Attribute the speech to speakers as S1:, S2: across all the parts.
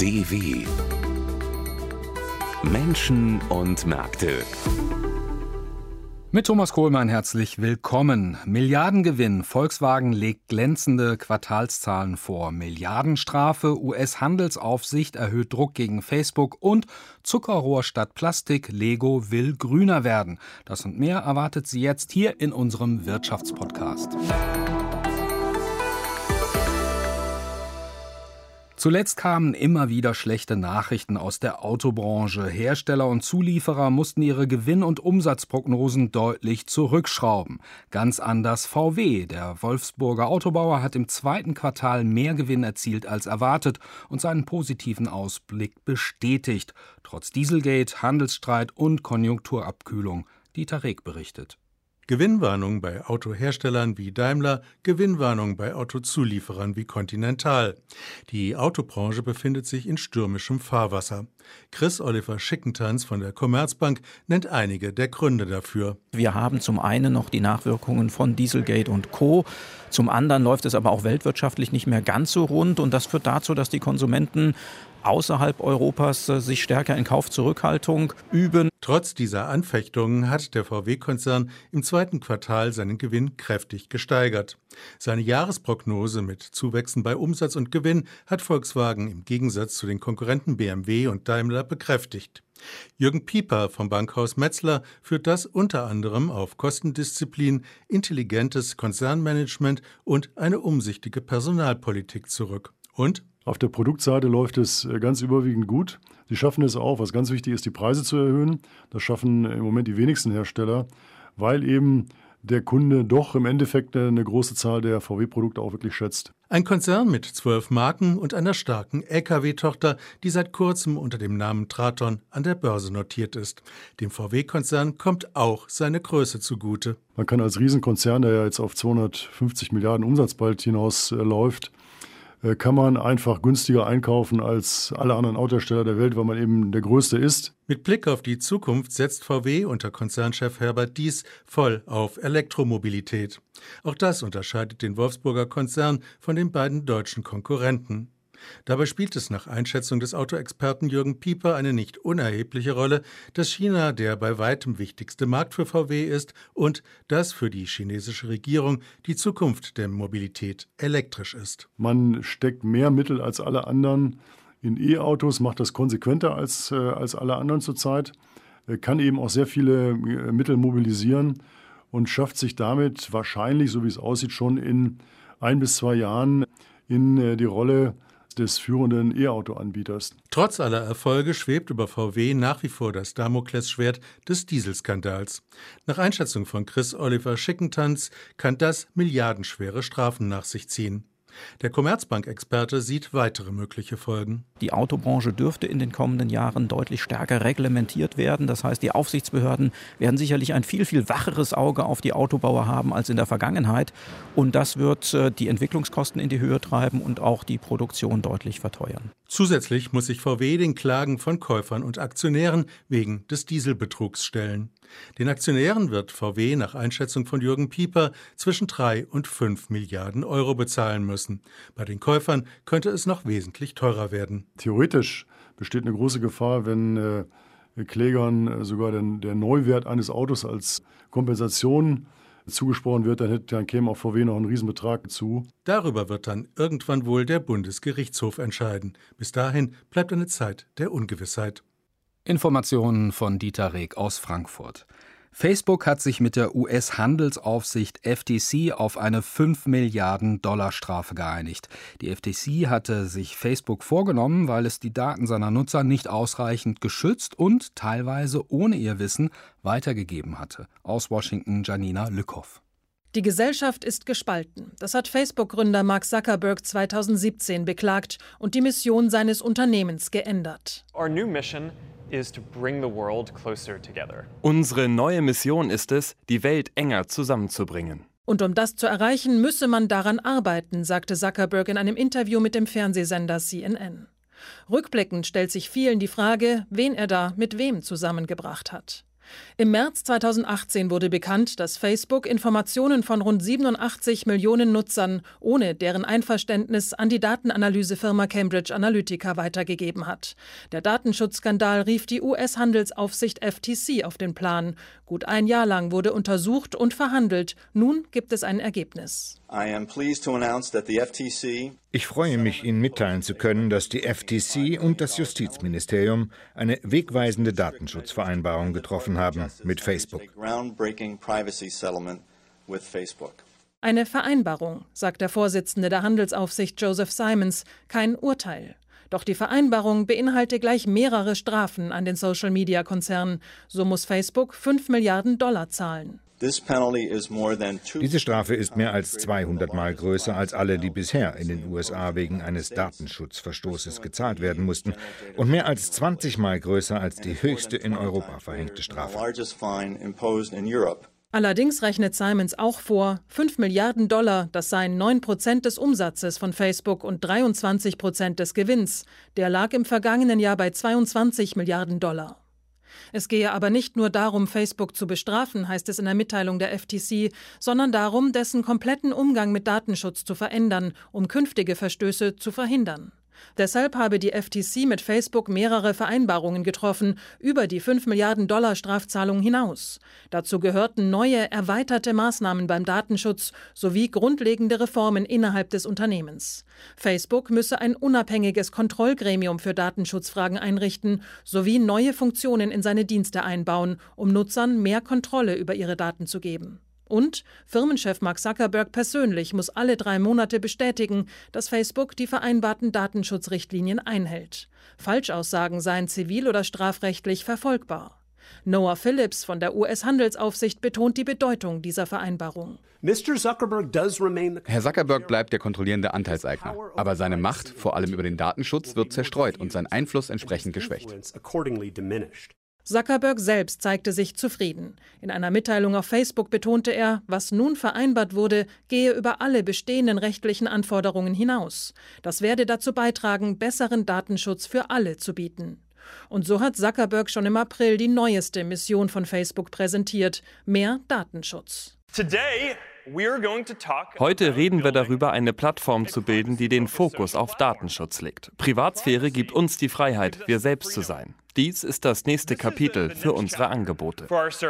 S1: DW Menschen und Märkte.
S2: Mit Thomas Kohlmann herzlich willkommen. Milliardengewinn. Volkswagen legt glänzende Quartalszahlen vor. Milliardenstrafe. US-Handelsaufsicht erhöht Druck gegen Facebook. Und Zuckerrohr statt Plastik. Lego will grüner werden. Das und mehr erwartet Sie jetzt hier in unserem Wirtschaftspodcast. Zuletzt kamen immer wieder schlechte Nachrichten aus der Autobranche. Hersteller und Zulieferer mussten ihre Gewinn- und Umsatzprognosen deutlich zurückschrauben. Ganz anders VW. Der Wolfsburger Autobauer hat im zweiten Quartal mehr Gewinn erzielt als erwartet und seinen positiven Ausblick bestätigt. Trotz Dieselgate, Handelsstreit und Konjunkturabkühlung. Dieter Reg berichtet.
S3: Gewinnwarnung bei Autoherstellern wie Daimler, Gewinnwarnung bei Autozulieferern wie Continental. Die Autobranche befindet sich in stürmischem Fahrwasser. Chris-Oliver Schickentanz von der Commerzbank nennt einige der Gründe dafür.
S4: Wir haben zum einen noch die Nachwirkungen von Dieselgate und Co. Zum anderen läuft es aber auch weltwirtschaftlich nicht mehr ganz so rund und das führt dazu, dass die Konsumenten außerhalb Europas sich stärker in Kaufzurückhaltung üben.
S3: Trotz dieser Anfechtungen hat der VW-Konzern im zweiten Quartal seinen Gewinn kräftig gesteigert. Seine Jahresprognose mit Zuwächsen bei Umsatz und Gewinn hat Volkswagen im Gegensatz zu den Konkurrenten BMW und Daimler bekräftigt. Jürgen Pieper vom Bankhaus Metzler führt das unter anderem auf Kostendisziplin, intelligentes Konzernmanagement und eine umsichtige Personalpolitik zurück. Und
S5: auf der Produktseite läuft es ganz überwiegend gut. Sie schaffen es auch, was ganz wichtig ist, die Preise zu erhöhen. Das schaffen im Moment die wenigsten Hersteller, weil eben der Kunde doch im Endeffekt eine große Zahl der VW-Produkte auch wirklich schätzt.
S3: Ein Konzern mit 12 Marken und einer starken Lkw-Tochter, die seit kurzem unter dem Namen Traton an der Börse notiert ist. Dem VW-Konzern kommt auch seine Größe zugute.
S5: Man kann als Riesenkonzern, der ja jetzt auf 250 Milliarden Umsatz bald hinausläuft, kann man einfach günstiger einkaufen als alle anderen Autohersteller der Welt, weil man eben der Größte ist.
S3: Mit Blick auf die Zukunft setzt VW unter Konzernchef Herbert Diess voll auf Elektromobilität. Auch das unterscheidet den Wolfsburger Konzern von den beiden deutschen Konkurrenten. Dabei spielt es nach Einschätzung des Autoexperten Jürgen Pieper eine nicht unerhebliche Rolle, dass China der bei weitem wichtigste Markt für VW ist und dass für die chinesische Regierung die Zukunft der Mobilität elektrisch ist.
S5: Man steckt mehr Mittel als alle anderen in E-Autos, macht das konsequenter als alle anderen zurzeit, kann eben auch sehr viele Mittel mobilisieren und schafft sich damit wahrscheinlich, so wie es aussieht, schon in 1 bis 2 Jahren in die Rolle des führenden E-Auto-Anbieters.
S3: Trotz aller Erfolge schwebt über VW nach wie vor das Damoklesschwert des Dieselskandals. Nach Einschätzung von Chris-Oliver Schickentanz kann das milliardenschwere Strafen nach sich ziehen. Der Commerzbank-Experte sieht weitere mögliche Folgen.
S4: Die Autobranche dürfte in den kommenden Jahren deutlich stärker reglementiert werden. Das heißt, die Aufsichtsbehörden werden sicherlich ein viel, viel wacheres Auge auf die Autobauer haben als in der Vergangenheit. Und das wird die Entwicklungskosten in die Höhe treiben und auch die Produktion deutlich verteuern.
S3: Zusätzlich muss sich VW den Klagen von Käufern und Aktionären wegen des Dieselbetrugs stellen. Den Aktionären wird VW nach Einschätzung von Jürgen Pieper zwischen 3 und 5 Milliarden Euro bezahlen müssen. Bei den Käufern könnte es noch wesentlich teurer werden.
S5: Theoretisch besteht eine große Gefahr, wenn Klägern sogar der Neuwert eines Autos als Kompensation zugesprochen wird, dann käme auch VW noch ein Riesenbetrag zu.
S3: Darüber wird dann irgendwann wohl der Bundesgerichtshof entscheiden. Bis dahin bleibt eine Zeit der Ungewissheit.
S2: Informationen von Dieter Reg aus Frankfurt. Facebook hat sich mit der US-Handelsaufsicht FTC auf eine 5 Milliarden $ Strafe geeinigt. Die FTC hatte sich Facebook vorgenommen, weil es die Daten seiner Nutzer nicht ausreichend geschützt und teilweise ohne ihr Wissen weitergegeben hatte. Aus Washington Janina Lückhoff.
S6: Die Gesellschaft ist gespalten. Das hat Facebook-Gründer Mark Zuckerberg 2017 beklagt und die Mission seines Unternehmens geändert.
S7: Unsere neue Mission ist es, die Welt enger zusammenzubringen.
S6: Und um das zu erreichen, müsse man daran arbeiten, sagte Zuckerberg in einem Interview mit dem Fernsehsender CNN. Rückblickend stellt sich vielen die Frage, wen er da mit wem zusammengebracht hat. Im März 2018 wurde bekannt, dass Facebook Informationen von rund 87 Millionen Nutzern ohne deren Einverständnis an die Datenanalysefirma Cambridge Analytica weitergegeben hat. Der Datenschutzskandal rief die US-Handelsaufsicht FTC auf den Plan. Gut ein Jahr lang wurde untersucht und verhandelt. Nun gibt es ein Ergebnis.
S8: Ich freue mich, Ihnen mitteilen zu können, dass die FTC und das Justizministerium eine wegweisende Datenschutzvereinbarung getroffen haben mit Facebook.
S6: Eine Vereinbarung, sagt der Vorsitzende der Handelsaufsicht Joseph Simons, kein Urteil. Doch die Vereinbarung beinhalte gleich mehrere Strafen an den Social-Media-Konzern. So muss Facebook $5 Milliarden zahlen.
S8: Diese Strafe ist mehr als 200 Mal größer als alle, die bisher in den USA wegen eines Datenschutzverstoßes gezahlt werden mussten und mehr als 20 Mal größer als die höchste in Europa verhängte Strafe.
S6: Allerdings rechnet Simons auch vor, $5 Milliarden, das seien 9% des Umsatzes von Facebook und 23% des Gewinns. Der lag im vergangenen Jahr bei $22 Milliarden. Es gehe aber nicht nur darum, Facebook zu bestrafen, heißt es in der Mitteilung der FTC, sondern darum, dessen kompletten Umgang mit Datenschutz zu verändern, um künftige Verstöße zu verhindern. Deshalb habe die FTC mit Facebook mehrere Vereinbarungen getroffen, über die $5 Milliarden Strafzahlung hinaus. Dazu gehörten neue, erweiterte Maßnahmen beim Datenschutz sowie grundlegende Reformen innerhalb des Unternehmens. Facebook müsse ein unabhängiges Kontrollgremium für Datenschutzfragen einrichten, sowie neue Funktionen in seine Dienste einbauen, um Nutzern mehr Kontrolle über ihre Daten zu geben. Und Firmenchef Mark Zuckerberg persönlich muss alle 3 Monate bestätigen, dass Facebook die vereinbarten Datenschutzrichtlinien einhält. Falschaussagen seien zivil- oder strafrechtlich verfolgbar. Noah Phillips von der US-Handelsaufsicht betont die Bedeutung dieser Vereinbarung.
S9: Herr Zuckerberg bleibt der kontrollierende Anteilseigner, aber seine Macht, vor allem über den Datenschutz, wird zerstreut und sein Einfluss entsprechend geschwächt.
S6: Zuckerberg selbst zeigte sich zufrieden. In einer Mitteilung auf Facebook betonte er, was nun vereinbart wurde, gehe über alle bestehenden rechtlichen Anforderungen hinaus. Das werde dazu beitragen, besseren Datenschutz für alle zu bieten. Und so hat Zuckerberg schon im April die neueste Mission von Facebook präsentiert: mehr Datenschutz.
S7: Heute reden wir darüber, eine Plattform zu bilden, die den Fokus auf Datenschutz legt. Privatsphäre gibt uns die Freiheit, wir selbst zu sein. Dies ist das nächste Kapitel für unsere Angebote.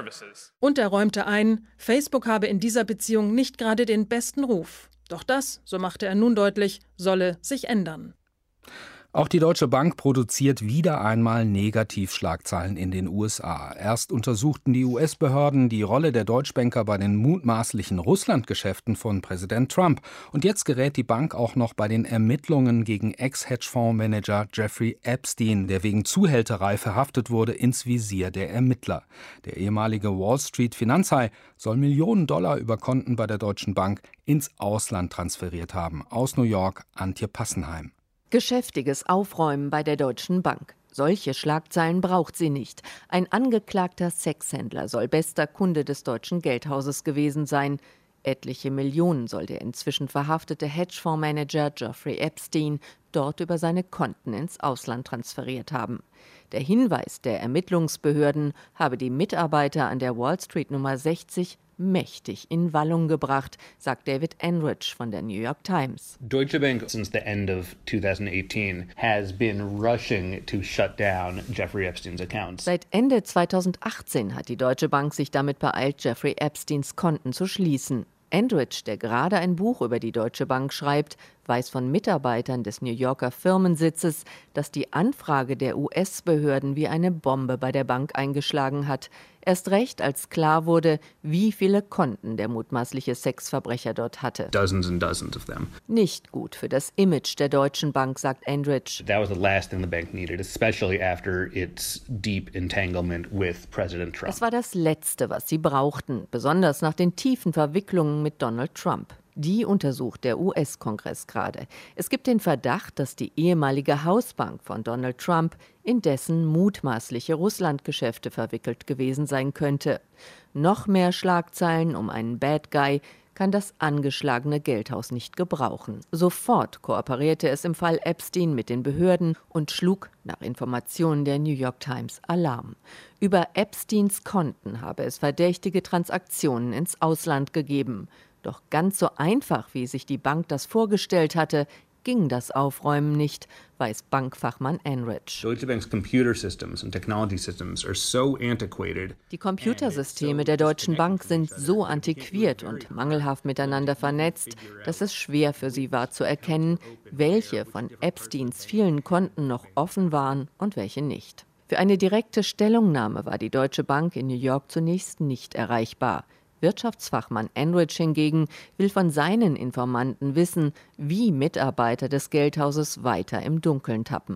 S6: Und er räumte ein, Facebook habe in dieser Beziehung nicht gerade den besten Ruf. Doch das, so machte er nun deutlich, solle sich ändern.
S2: Auch die Deutsche Bank produziert wieder einmal Negativschlagzeilen in den USA. Erst untersuchten die US-Behörden die Rolle der Deutschbanker bei den mutmaßlichen Russland-Geschäften von Präsident Trump. Und jetzt gerät die Bank auch noch bei den Ermittlungen gegen Ex-Hedgefondsmanager Jeffrey Epstein, der wegen Zuhälterei verhaftet wurde, ins Visier der Ermittler. Der ehemalige Wall-Street-Finanzhai soll Millionen Dollar über Konten bei der Deutschen Bank ins Ausland transferiert haben. Aus New York, Antje Passenheim.
S10: Geschäftiges Aufräumen bei der Deutschen Bank. Solche Schlagzeilen braucht sie nicht. Ein angeklagter Sexhändler soll bester Kunde des deutschen Geldhauses gewesen sein. Etliche Millionen soll der inzwischen verhaftete Hedgefondsmanager Jeffrey Epstein dort über seine Konten ins Ausland transferiert haben. Der Hinweis der Ermittlungsbehörden habe die Mitarbeiter an der Wall Street Nummer 60 mächtig in Wallung gebracht, sagt David Enrich von der New York Times.
S11: Deutsche Bank since the end of 2018 has been rushing to shut down Jeffrey Epstein's accounts.
S10: Seit Ende 2018 hat die Deutsche Bank sich damit beeilt, Jeffrey Epsteins Konten zu schließen. Enrich, der gerade ein Buch über die Deutsche Bank schreibt, weiß von Mitarbeitern des New Yorker Firmensitzes, dass die Anfrage der US-Behörden wie eine Bombe bei der Bank eingeschlagen hat. Erst recht, als klar wurde, wie viele Konten der mutmaßliche Sexverbrecher dort hatte.
S11: Dozens and dozens of them.
S10: Nicht gut für das Image der Deutschen Bank, sagt Enrich.
S11: That was the last thing the bank needed, especially after its deep entanglement with President Trump.
S10: Es war das Letzte, was sie brauchten, besonders nach den tiefen Verwicklungen mit Donald Trump. Die untersucht der US-Kongress gerade. Es gibt den Verdacht, dass die ehemalige Hausbank von Donald Trump in dessen mutmaßliche Russlandgeschäfte verwickelt gewesen sein könnte. Noch mehr Schlagzeilen um einen Bad Guy kann das angeschlagene Geldhaus nicht gebrauchen. Sofort kooperierte es im Fall Epstein mit den Behörden und schlug, nach Informationen der New York Times, Alarm. Über Epsteins Konten habe es verdächtige Transaktionen ins Ausland gegeben. Doch ganz so einfach, wie sich die Bank das vorgestellt hatte, ging das Aufräumen nicht, weiß Bankfachmann Enrich. Die Computersysteme der Deutschen Bank sind so antiquiert und mangelhaft miteinander vernetzt, dass es schwer für sie war zu erkennen, welche von Epsteins vielen Konten noch offen waren und welche nicht. Für eine direkte Stellungnahme war die Deutsche Bank in New York zunächst nicht erreichbar. Wirtschaftsfachmann Enrich hingegen will von seinen Informanten wissen, wie Mitarbeiter des Geldhauses weiter im Dunkeln tappen.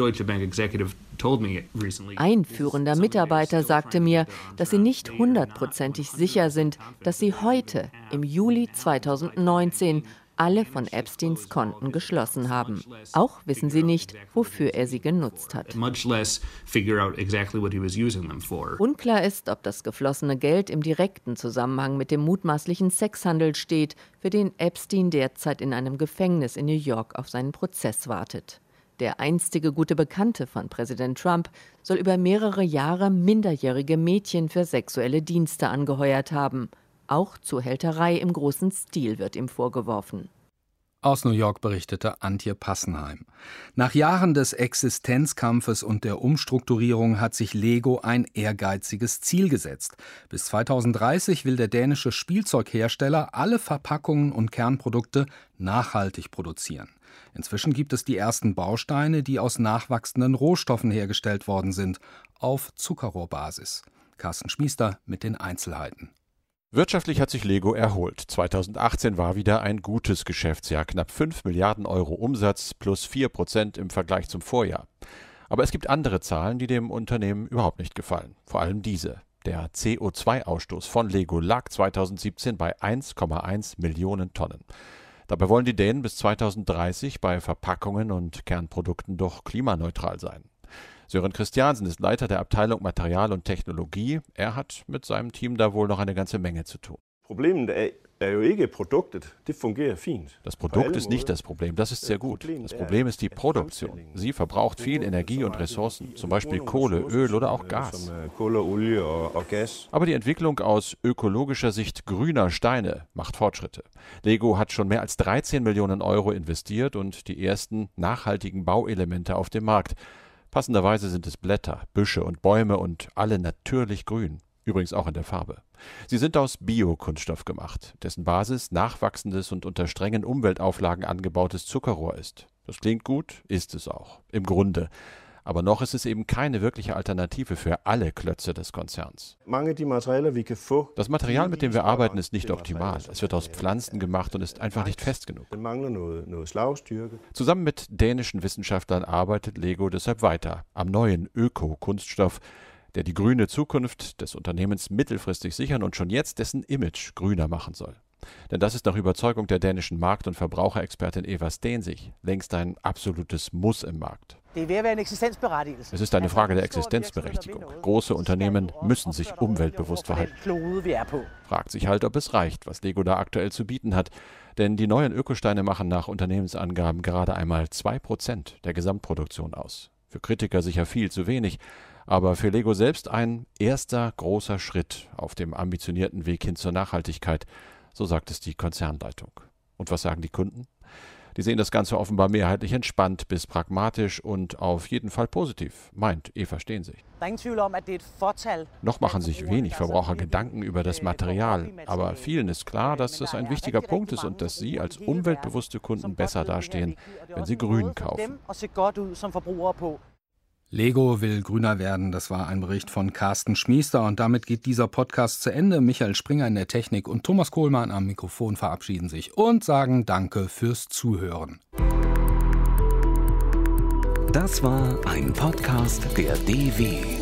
S10: Ein führender Mitarbeiter sagte mir, dass sie nicht 100%ig sicher sind, dass sie heute, im Juli 2019, alle von Epsteins Konten geschlossen haben. Auch wissen sie nicht, wofür er sie genutzt hat. Unklar ist, ob das geflossene Geld im direkten Zusammenhang mit dem mutmaßlichen Sexhandel steht, für den Epstein derzeit in einem Gefängnis in New York auf seinen Prozess wartet. Der einstige gute Bekannte von Präsident Trump soll über mehrere Jahre minderjährige Mädchen für sexuelle Dienste angeheuert haben. Auch Zuhälterei im großen Stil wird ihm vorgeworfen.
S2: Aus New York berichtete Antje Passenheim. Nach Jahren des Existenzkampfes und der Umstrukturierung hat sich Lego ein ehrgeiziges Ziel gesetzt. Bis 2030 will der dänische Spielzeughersteller alle Verpackungen und Kernprodukte nachhaltig produzieren. Inzwischen gibt es die ersten Bausteine, die aus nachwachsenden Rohstoffen hergestellt worden sind, auf Zuckerrohrbasis. Carsten Schmiester mit den Einzelheiten.
S12: Wirtschaftlich hat sich Lego erholt. 2018 war wieder ein gutes Geschäftsjahr. Knapp 5 Milliarden Euro Umsatz plus 4% im Vergleich zum Vorjahr. Aber es gibt andere Zahlen, die dem Unternehmen überhaupt nicht gefallen. Vor allem diese. Der CO2-Ausstoß von Lego lag 2017 bei 1,1 Millionen Tonnen. Dabei wollen die Dänen bis 2030 bei Verpackungen und Kernprodukten doch klimaneutral sein. Søren Christiansen ist Leiter der Abteilung Material und Technologie. Er hat mit seinem Team da wohl noch eine ganze Menge zu tun. Das Produkt ist nicht das Problem, das ist sehr gut. Das Problem ist die Produktion. Sie verbraucht viel Energie und Ressourcen, zum Beispiel Kohle, Öl oder auch Gas. Aber die Entwicklung aus ökologischer Sicht grüner Steine macht Fortschritte. Lego hat schon mehr als 13 Millionen Euro investiert und die ersten nachhaltigen Bauelemente auf dem Markt. Passenderweise sind es Blätter, Büsche und Bäume und alle natürlich grün, übrigens auch in der Farbe. Sie sind aus Biokunststoff gemacht, dessen Basis nachwachsendes und unter strengen Umweltauflagen angebautes Zuckerrohr ist. Das klingt gut, ist es auch, im Grunde. Aber noch ist es eben keine wirkliche Alternative für alle Klötze des Konzerns. Das Material, mit dem wir arbeiten, ist nicht optimal. Es wird aus Pflanzen gemacht und ist einfach nicht fest genug. Zusammen mit dänischen Wissenschaftlern arbeitet Lego deshalb weiter am neuen Öko-Kunststoff, der die grüne Zukunft des Unternehmens mittelfristig sichern und schon jetzt dessen Image grüner machen soll. Denn das ist nach Überzeugung der dänischen Markt- und Verbraucherexpertin Eva Stensig längst ein absolutes Muss im Markt. Es ist eine Frage der Existenzberechtigung. Große Unternehmen müssen sich umweltbewusst verhalten. Fragt sich halt, ob es reicht, was Lego da aktuell zu bieten hat. Denn die neuen Ökosteine machen nach Unternehmensangaben gerade einmal 2% der Gesamtproduktion aus. Für Kritiker sicher viel zu wenig, aber für Lego selbst ein erster großer Schritt auf dem ambitionierten Weg hin zur Nachhaltigkeit. So sagt es die Konzernleitung. Und was sagen die Kunden? Die sehen das Ganze offenbar mehrheitlich entspannt bis pragmatisch und auf jeden Fall positiv, meint Eva Stensig. Noch machen sich wenig Verbraucher Gedanken über das Material, aber vielen ist klar, dass es ein wichtiger Punkt ist und dass sie als umweltbewusste Kunden besser dastehen, wenn sie grün kaufen.
S2: Lego will grüner werden, das war ein Bericht von Carsten Schmiester und damit geht dieser Podcast zu Ende. Michael Springer in der Technik und Thomas Kohlmann am Mikrofon verabschieden sich und sagen Danke fürs Zuhören.
S1: Das war ein Podcast der DW.